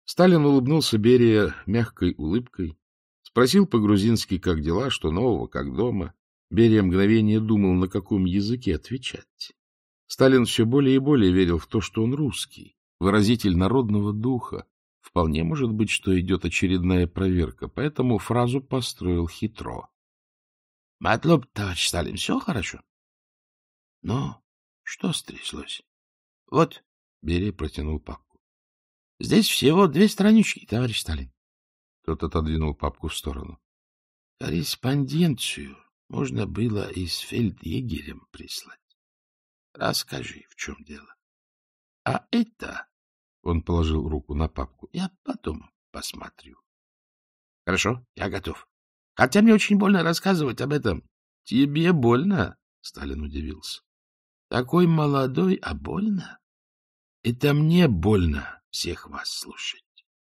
Сталин улыбнулся Берия мягкой улыбкой, спросил по-грузински, как дела, что нового, как дома. Берия мгновение думал, на каком языке отвечать. Сталин все более и более верил в то, что он русский, выразитель народного духа. Вполне может быть, что идет очередная проверка, поэтому фразу построил хитро. — Матлоб, товарищ Сталин, все хорошо? — Ну, что стряслось? — Вот, — Берия протянул папку. — Здесь всего 2 странички, товарищ Сталин. Тот отодвинул папку в сторону. — Корреспонденцию можно было и с фельдъегерем прислать. Расскажи, в чем дело. А это, — он положил руку на папку, — я потом посмотрю. — Хорошо, я готов. Хотя мне очень больно рассказывать об этом. — Тебе больно? — Сталин удивился. — Такой молодой, а больно? Это мне больно всех вас слушать.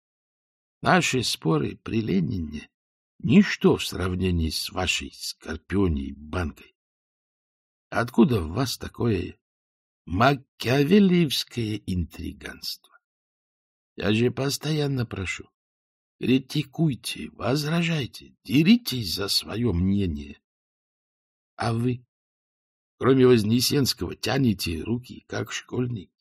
Наши споры при Ленине — ничто в сравнении с вашей Скорпионией банкой. Откуда в вас такое макиавеллиевское интриганство? Я же постоянно прошу. Критикуйте, возражайте, деритесь за свое мнение. А вы, кроме Вознесенского, тянете руки, как школьники.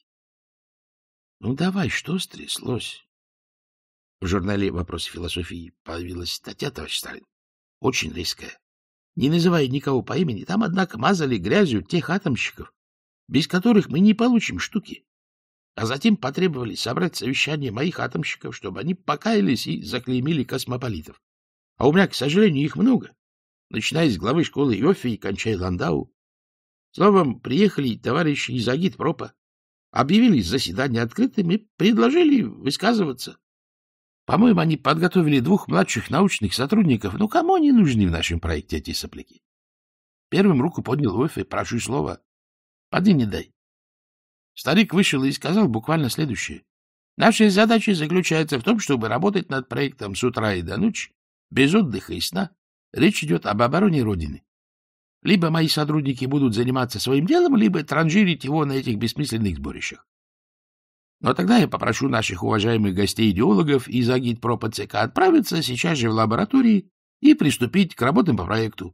Ну, давай, что стряслось? В журнале «Вопросы философии» появилась статья, товарищ Сталин, очень резкая. Не называя никого по имени, там, однако, мазали грязью тех атомщиков, без которых мы не получим штуки. А затем потребовали собрать совещание моих атомщиков, чтобы они покаялись и заклеймили космополитов. А у меня, к сожалению, их много, начиная с главы школы Йоффе и кончая Ландау. Словом, приехали товарищи из агитпропа, объявили заседание открытым и предложили высказываться. По-моему, они подготовили 2 младших научных сотрудников. Ну, кому они нужны в нашем проекте, эти сопляки? Первым руку поднял Йоффе, прошу слова. Поди не дай. Старик вышел и сказал буквально следующее. Наша задача заключается в том, чтобы работать над проектом с утра и до ночи, без отдыха и сна. Речь идет об обороне Родины. Либо мои сотрудники будут заниматься своим делом, либо транжирить его на этих бессмысленных сборищах. Но тогда я попрошу наших уважаемых гостей-идеологов из агитпропа ЦК отправиться сейчас же в лаборатории и приступить к работам по проекту.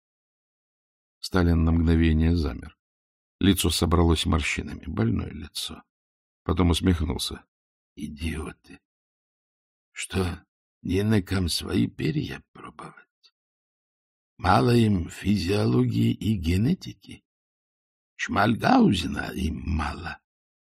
Сталин на мгновение замер. Лицо собралось морщинами, больное лицо. Потом усмехнулся. — Идиоты! Что, не на ком свои перья пробовать? Мало им физиологии и генетики? Шмальгаузена им мало.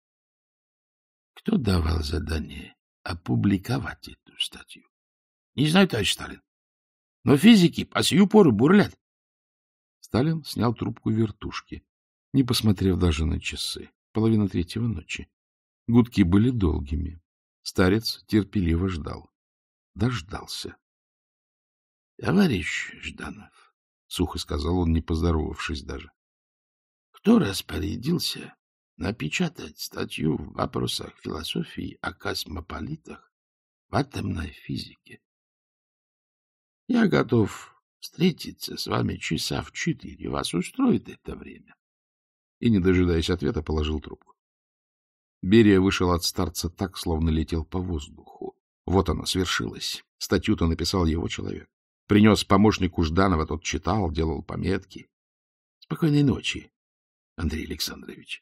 Кто давал задание опубликовать эту статью? Не знаю, товарищ Сталин. Но физики по сию пору бурлят. Сталин снял трубку вертушки, не посмотрев даже на часы. 2:30 ночи. Гудки были долгими. Старец терпеливо ждал. Дождался. — Товарищ Жданов, — сухо сказал он, не поздоровавшись даже, — кто распорядился напечатать статью в «Вопросах философии» о космополитах в атомной физике? Я готов встретиться с вами часа в 4. Вас устроит это время? И, не дожидаясь ответа, положил трубку. Берия вышел от старца так, словно летел по воздуху. Вот оно, свершилось. Статью-то написал его человек. Принес помощнику Жданова, тот читал, делал пометки. Спокойной ночи, Андрей Александрович.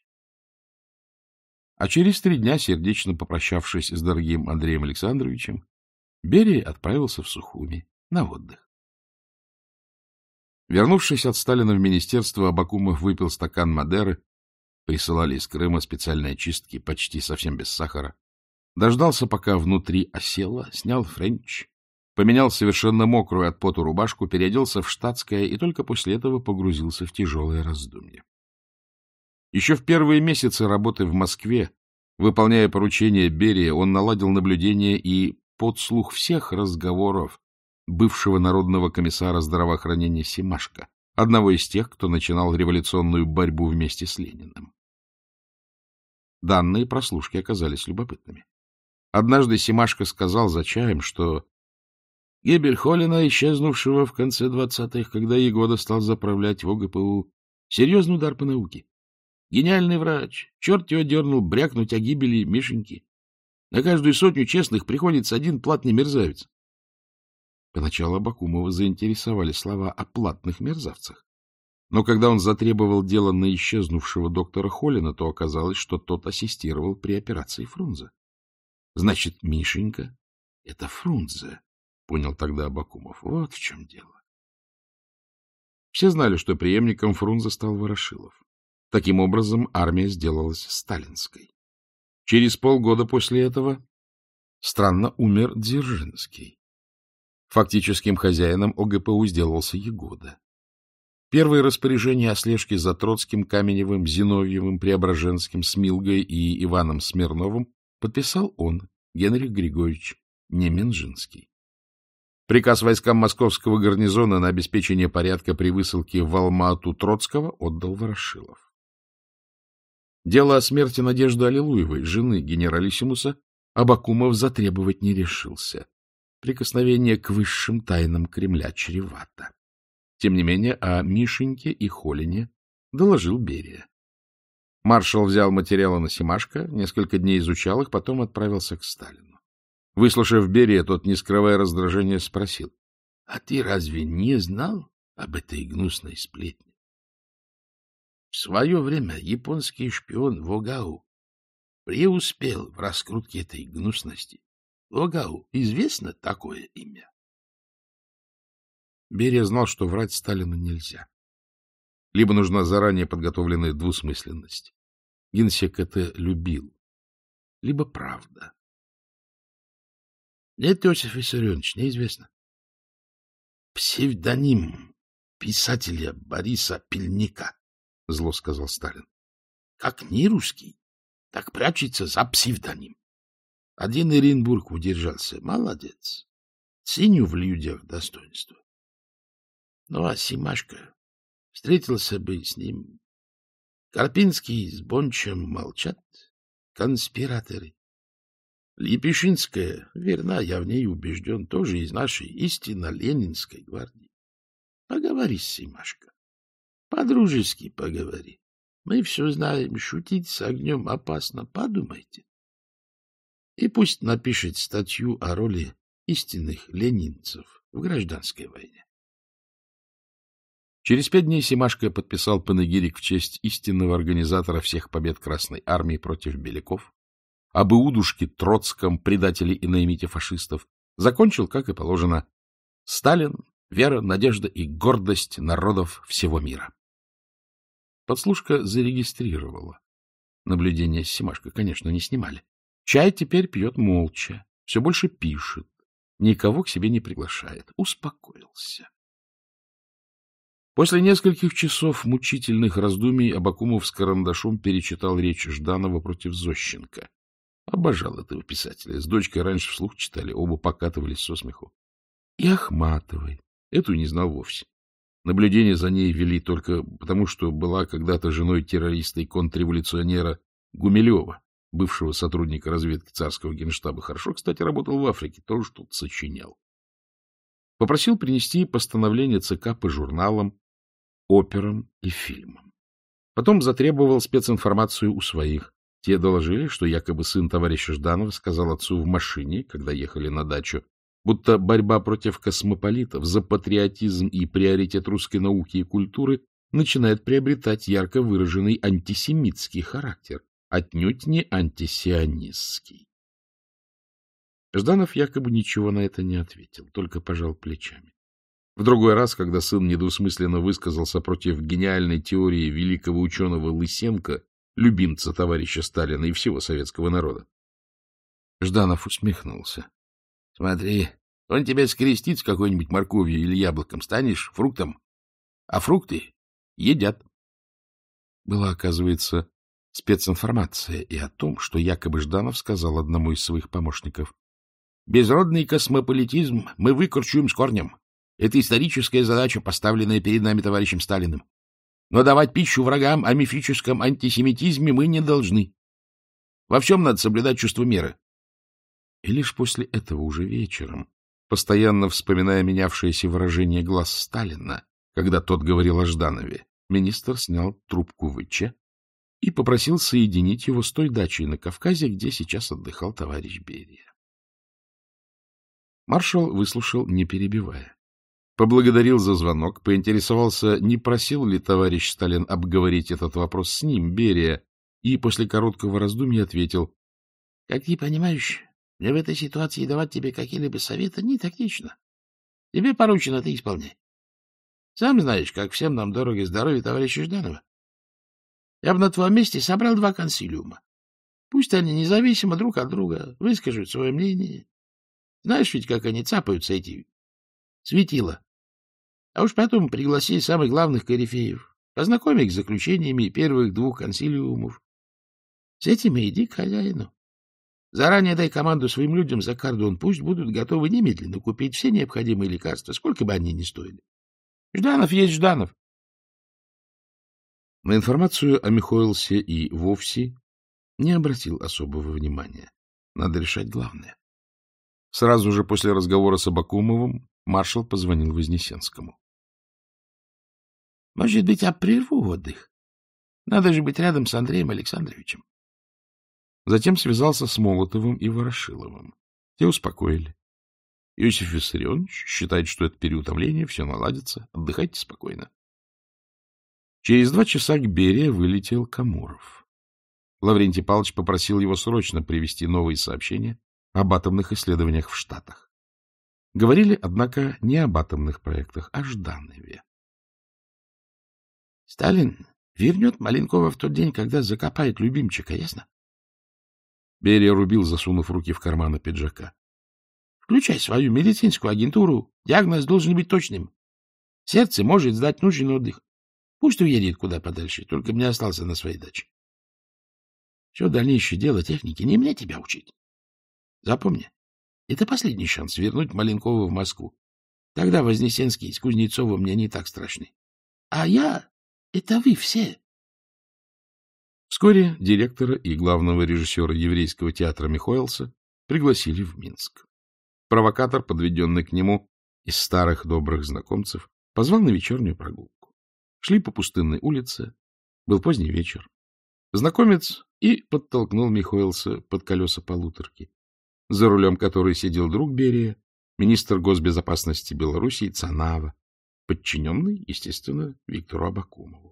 А через 3 дня, сердечно попрощавшись с дорогим Андреем Александровичем, Берия отправился в Сухуми на отдых. Вернувшись от Сталина в министерство, Абакумов выпил стакан Мадеры, присылали из Крыма специальные очистки, почти совсем без сахара, дождался, пока внутри осело, снял френч, поменял совершенно мокрую от пота рубашку, переоделся в штатское и только после этого погрузился в тяжелое раздумье. Еще в первые месяцы работы в Москве, выполняя поручения Берия, он наладил наблюдение и подслух всех разговоров бывшего народного комиссара здравоохранения Семашко, одного из тех, кто начинал революционную борьбу вместе с Лениным. Данные прослушки оказались любопытными. Однажды Семашко сказал за чаем, что гибель Холина, исчезнувшего в конце 20-х, когда Егода стал заправлять в ОГПУ, серьезный удар по науке. Гениальный врач, черт его дернул брякнуть о гибели Мишеньки. На каждую сотню честных приходится один платный мерзавец. Поначалу Абакумова заинтересовали слова о платных мерзавцах. Но когда он затребовал дело на исчезнувшего доктора Холлина, то оказалось, что тот ассистировал при операции Фрунзе. — Значит, Мишенька — это Фрунзе, — понял тогда Абакумов. Вот в чем дело. Все знали, что преемником Фрунзе стал Ворошилов. Таким образом, армия сделалась сталинской. Через полгода после этого странно умер Дзержинский. Фактическим хозяином ОГПУ сделался Ягода. Первые распоряжения о слежке за Троцким, Каменевым, Зиновьевым, Преображенским, Смилгой и Иваном Смирновым подписал он, Генрих Григорьевич, не Минжинский. Приказ войскам московского гарнизона на обеспечение порядка при высылке в Алма-Ату Троцкого отдал Ворошилов. Дело о смерти Надежды Аллилуевой, жены генералиссимуса, Абакумов затребовать не решился. Прикосновение к высшим тайнам Кремля чревато. Тем не менее, о Мишеньке и Холине доложил Берия. Маршал взял материалы на Семашко, несколько дней изучал их, потом отправился к Сталину. Выслушав Берия, тот, не скрывая раздражения, спросил: — А ты разве не знал об этой гнусной сплетне? В свое время японский шпион Вогау преуспел в раскрутке этой гнусности. Вогау известно такое имя? Берия знал, что врать Сталину нельзя. Либо нужна заранее подготовленная двусмысленность. Генсек это любил. Либо правда. Нет, Иосиф Виссарионович, неизвестно. Псевдоним писателя Бориса Пельника, — зло сказал Сталин. Как не русский, так прячется за псевдоним. Один Оренбург удержался. Молодец. Ценю в людях достоинство. Ну, а Семашко, встретился бы с ним. Карпинский с Бончем молчат. Конспираторы. Лепешинская, верна, я в ней убежден, тоже из нашей истинно ленинской гвардии. Поговори с Семашко. По-дружески поговори. Мы все знаем, шутить с огнем опасно. Подумайте. И пусть напишет статью о роли истинных ленинцев в гражданской войне. Через 5 дней Семашко подписал панегирик в честь истинного организатора всех побед Красной Армии против беляков, об Иудушке Троцком, предателе и наимите фашистов, закончил, как и положено: Сталин — вера, надежда и гордость народов всего мира. Подслушка зарегистрировала. Наблюдения с Семашко, конечно, не снимали. Чай теперь пьет молча, все больше пишет, никого к себе не приглашает. Успокоился. После нескольких часов мучительных раздумий Абакумов с карандашом перечитал речь Жданова против Зощенко. Обожал этого писателя. С дочкой раньше вслух читали, оба покатывались со смеху. И Ахматовой. Эту не знал вовсе. Наблюдение за ней вели только потому, что была когда-то женой террориста и контрреволюционера Гумилева, бывшего сотрудника разведки царского генштаба. Хорошо, кстати, работал в Африке, тоже тут сочинял. Попросил принести постановление ЦК по журналам, операм и фильмам. Потом затребовал специнформацию у своих. Те доложили, что якобы сын товарища Жданова сказал отцу в машине, когда ехали на дачу, будто борьба против космополитов за патриотизм и приоритет русской науки и культуры начинает приобретать ярко выраженный антисемитский характер, отнюдь не антисионистский. Жданов якобы ничего на это не ответил, только пожал плечами. В другой раз, когда сын недвусмысленно высказался против гениальной теории великого ученого Лысенко, любимца товарища Сталина и всего советского народа, Жданов усмехнулся. — Смотри, он тебя скрестит с какой-нибудь морковью или яблоком, станешь фруктом, а фрукты едят. Была, оказывается, специнформация и о том, что якобы Жданов сказал одному из своих помощников: «Безродный космополитизм мы выкорчуем с корнем. Это историческая задача, поставленная перед нами товарищем Сталиным. Но давать пищу врагам о мифическом антисемитизме мы не должны. Во всем надо соблюдать чувство меры». И лишь после этого уже вечером, постоянно вспоминая менявшееся выражение глаз Сталина, когда тот говорил о Жданове, министр снял трубку ВЧ и попросил соединить его с той дачей на Кавказе, где сейчас отдыхал товарищ Берия. Маршал выслушал, не перебивая. Поблагодарил за звонок, поинтересовался, не просил ли товарищ Сталин обговорить этот вопрос с ним, Берия, и после короткого раздумья ответил: — Как ты понимаешь, мне в этой ситуации давать тебе какие-либо советы не тактично. Тебе поручено, ты исполняй. Сам знаешь, как всем нам дорого здоровье товарища Жданова. Я бы на твоем месте собрал 2 консилиума. Пусть они независимо друг от друга выскажут свое мнение. Знаешь ведь, как они цапаются, эти светила. А уж потом пригласи самых главных корифеев, познакомь их с заключениями первых 2 консилиумов. С этими иди к хозяину. Заранее дай команду своим людям за кордон, пусть будут готовы немедленно купить все необходимые лекарства, сколько бы они ни стоили. Жданов есть Жданов. На информацию о Михоэлсе и вовсе не обратил особого внимания. Надо решать главное. Сразу же после разговора с Абакумовым маршал позвонил Вознесенскому. — Может быть, я прерву отдых? Надо же быть рядом с Андреем Александровичем. Затем связался с Молотовым и Ворошиловым. Те успокоили. Иосиф Виссарионович считает, что это переутомление, все наладится. Отдыхайте спокойно. Через 2 часа к Берии вылетел Камуров. Лаврентий Павлович попросил его срочно привести новые сообщения об атомных исследованиях в Штатах. Говорили, однако, не об атомных проектах, а о Жданове. — Сталин вернет Маленкова в тот день, когда закопает любимчика, ясно? Берия рубил, засунув руки в карманы пиджака. — Включай свою медицинскую агентуру. Диагноз должен быть точным. Сердце может сдать нужен отдых. Пусть уедет куда подальше, только мне остался на своей даче. Все дальнейшее дело техники, не мне тебя учить. Запомни, это последний шанс вернуть Маленкова в Москву. Тогда Вознесенский с Кузнецовым мне не так страшны. А я — это вы все. Вскоре директора и главного режиссера еврейского театра Михоэлса пригласили в Минск. Провокатор, подведенный к нему из старых добрых знакомцев, позвал на вечернюю прогулку. Шли по пустынной улице. Был поздний вечер. Знакомец и подтолкнул Михоэлса под колеса полуторки, за рулем которой сидел друг Берия, министр госбезопасности Белоруссии Цанава, подчиненный, естественно, Виктору Абакумову.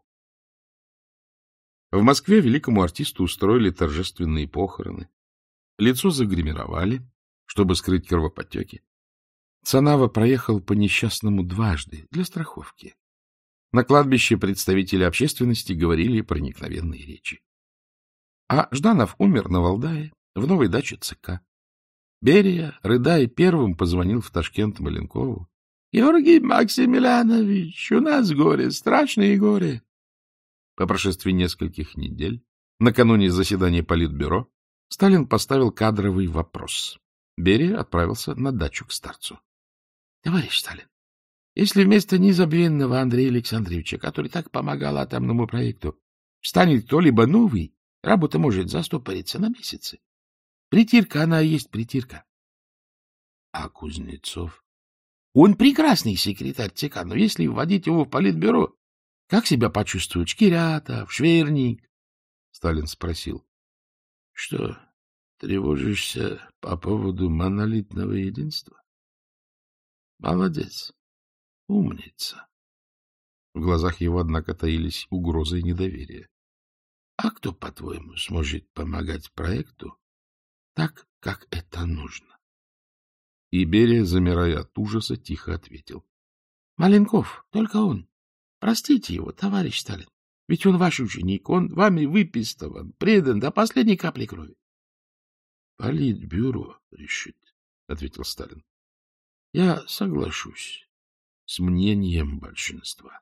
В Москве великому артисту устроили торжественные похороны. Лицо загримировали, чтобы скрыть кровоподтеки. Цанава проехал по несчастному 2 для страховки. На кладбище представители общественности говорили проникновенные речи. А Жданов умер на Валдае, в новой даче ЦК. Берия, рыдая, первым позвонил в Ташкент Маленкову. — Георгий Максимилианович, у нас горе, страшное горе. По прошествии нескольких недель, накануне заседания Политбюро, Сталин поставил кадровый вопрос. Берия отправился на дачу к старцу. — Товарищ Сталин, если вместо незабвенного Андрея Александровича, который так помогал атомному проекту, станет кто-либо новый, работа может застопориться на месяцы. Притирка, она и есть притирка. А Кузнецов? Он прекрасный секретарь ЦК, но если вводить его в Политбюро, как себя почувствует Шкирятов, Шверник? Сталин спросил. — Что, тревожишься по поводу монолитного единства? — Молодец. Умница. В глазах его, однако, таились угрозы и недоверие. — А кто, по-твоему, сможет помогать проекту так, как это нужно? И Берия, замирая от ужаса, тихо ответил. — Маленков, только он. Простите его, товарищ Сталин. Ведь он ваш ученик, он вами выпистован, предан до последней капли крови. — Политбюро решит, — ответил Сталин. — Я соглашусь с мнением большинства.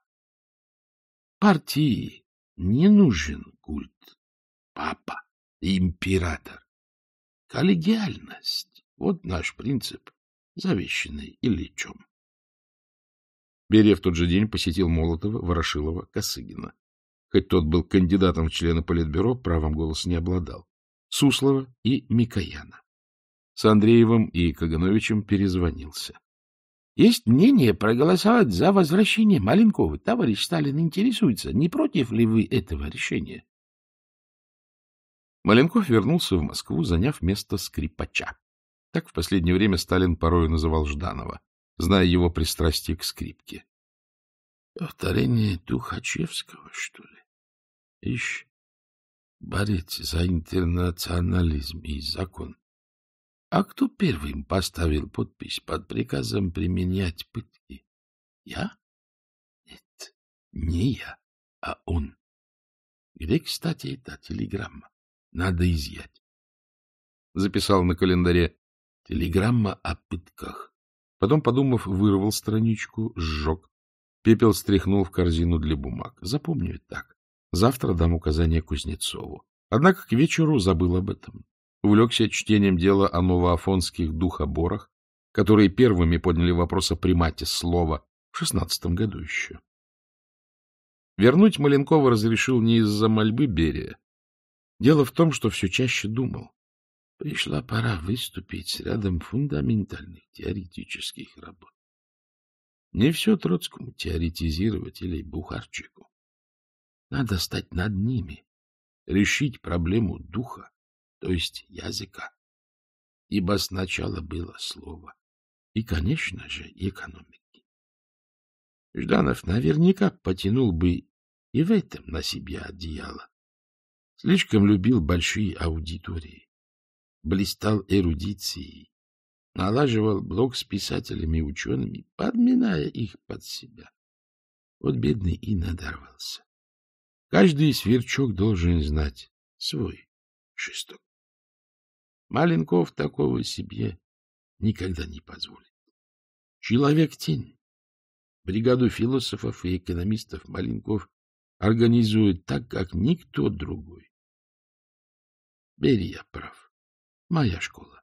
Партии не нужен культ. Папа, император. Коллегиальность — вот наш принцип, завещанный Ильичом. Берия в тот же день посетил Молотова, Ворошилова, Косыгина. Хоть тот был кандидатом в члены Политбюро, правом голос не обладал. Суслова и Микояна. С Андреевым и Кагановичем перезвонился. Есть мнение проголосовать за возвращение Маленкова. Товарищ Сталин интересуется, не против ли вы этого решения? Маленков вернулся в Москву, заняв место скрипача. Так в последнее время Сталин порою называл Жданова, зная его пристрастие к скрипке. — Повторение Тухачевского, что ли? Ишь, борец за интернационализм и закон. А кто первым поставил подпись под приказом применять пытки? Я? Нет, не я, а он. Где, кстати, эта телеграмма? Надо изъять. Записал на календаре. Телеграмма о пытках. Потом, подумав, вырвал страничку, сжег. Пепел стряхнул в корзину для бумаг. Запомню так. Завтра дам указание Кузнецову. Однако к вечеру забыл об этом. Увлекся чтением дела о новоафонских духоборах, которые первыми подняли вопрос о примате слова в 16-м году еще. Вернуть Маленкова разрешил не из-за мольбы Берия. Дело в том, что все чаще думал. Пришла пора выступить с рядом фундаментальных теоретических работ. Не все Троцкому теоретизировать или Бухарчику. Надо стать над ними, решить проблему духа, то есть языка. Ибо сначала было слово. И, конечно же, экономики. Жданов наверняка потянул бы и в этом на себе одеяло. Слишком любил большие аудитории. Блистал эрудицией. Налаживал блог с писателями и учеными, подминая их под себя. Вот бедный и надорвался. Каждый сверчок должен знать свой шесток. Маленков такого себе никогда не позволит. Человек-тень. Бригаду философов и экономистов Маленков организует так, как никто другой. Берия прав. Моя школа.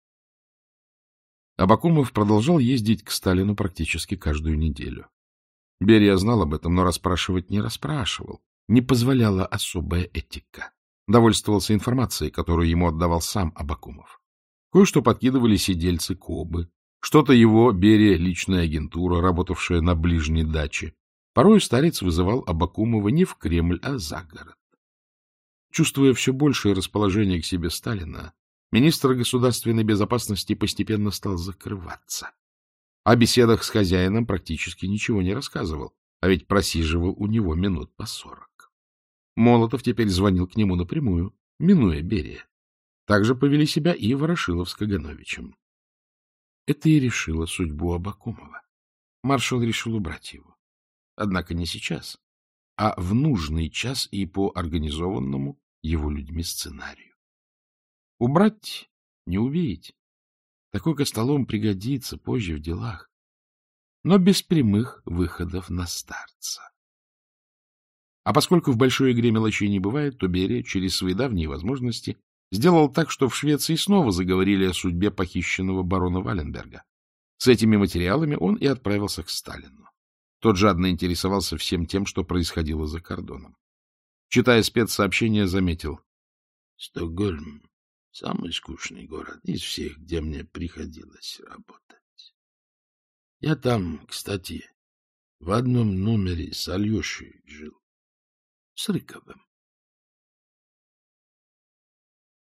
Абакумов продолжал ездить к Сталину практически каждую неделю. Берия знал об этом, но расспрашивать не расспрашивал. Не позволяла особая этика. Довольствовался информацией, которую ему отдавал сам Абакумов. Кое-что подкидывали сидельцы Кобы, что-то его, Берия, личная агентура, работавшая на ближней даче. Порой старец вызывал Абакумова не в Кремль, а за город. Чувствуя все большее расположение к себе Сталина, министр государственной безопасности постепенно стал закрываться. О беседах с хозяином практически ничего не рассказывал, а ведь просиживал у него минут по 40. Молотов теперь звонил к нему напрямую, минуя Берия. Также повели себя и Ворошилов с Кагановичем. Это и решило судьбу Абакумова. Маршал решил убрать его. Однако не сейчас, а в нужный час и по организованному его людьми сценарию. Убрать, не убить. Такой костолом пригодится позже в делах, но без прямых выходов на старца. А поскольку в большой игре мелочей не бывает, то Берия через свои давние возможности сделал так, что в Швеции снова заговорили о судьбе похищенного барона Валенберга. С этими материалами он и отправился к Сталину. Тот жадно интересовался всем тем, что происходило за кордоном. Читая спецсообщение, заметил: Стокгольм — самый скучный город из всех, где мне приходилось работать. Я там, кстати, в одном номере с Альешей жил, с Рыковым.